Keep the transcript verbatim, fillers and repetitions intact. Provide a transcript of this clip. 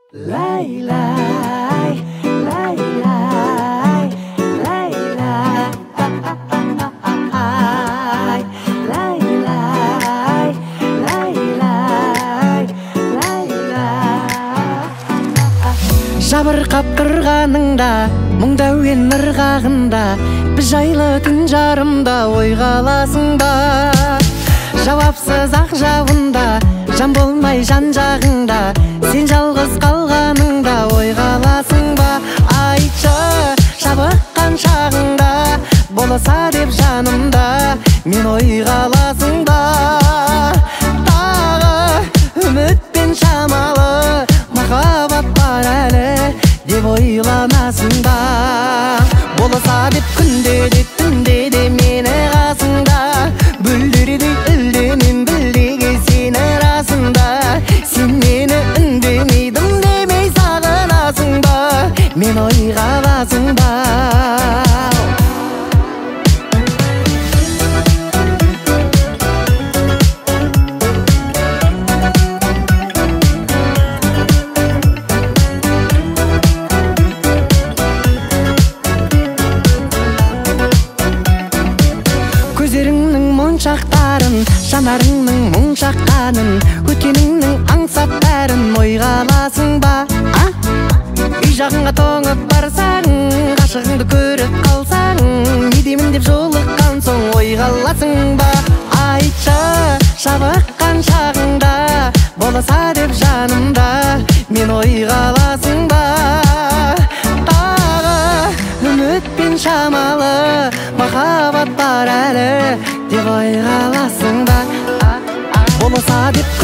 Laylay, laylay, laylay, laylay, laylay, laylay. Жабырқап тұрғаныңда, мұңда өен ырғағында, біз жайлы түн жарымда ойға аласың ба? Жауапсыз ақ жауында, жан болмай жан жағыңда, сен жалғыз қалғаныңда ойға аласың ба? Айтшы, жабыққан шағыңда, болса деп жанымда, мен ойға аласың ба? Тағы үмітпен шамалы, махаббат бар әлі деп ойланасың ба? Болса деп күнде де түнде де мені қасыңда, бүлдірдей үлденем білдеге сені расында. Сен мені үндемейдім демей сағынасың ба? Мен ойға аласың ба? Көздеріңнің моншақтарын, жанарыңның мұң шаққанын, өткеніңнің аңсап бәрін ойға аласың ба? Үй жағыңа тоңып барсаң, ғашығыңды көріп қалсаң, не деймін деп жолыққан соң ойға аласың ба? Айтшы, жабыққан шағыңда, болса деп жанымда, мен ойға аласың ба? Тағы үмітпен шамалы, махаббат бар әлі деп ойға аласың ба? Болса деп